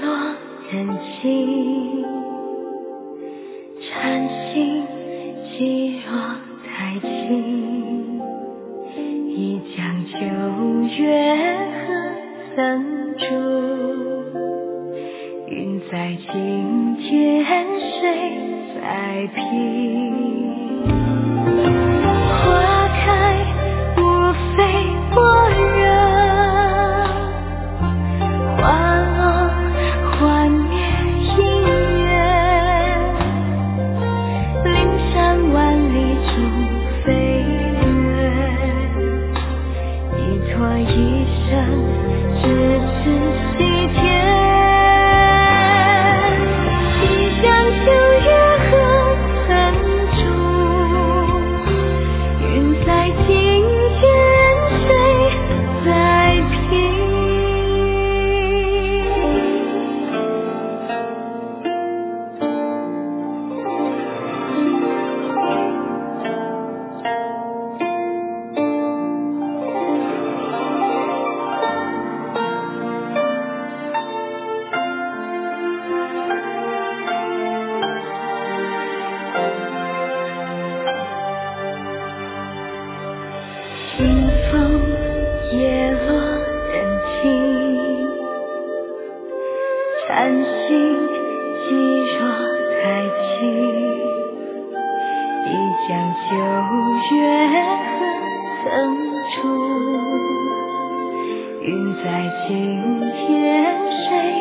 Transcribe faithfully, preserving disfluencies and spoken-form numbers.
落人静，禅心寂若太清，一江九月何曾住？云在今天，水在颦。花开无非般若，花落幻灭因缘。林山万里终飞远，一托一生只此西天。一江九月何曾住？云在今天，水在颦。清风叶落人静，禅心寂若太清。一江九月何曾住？云在今天，水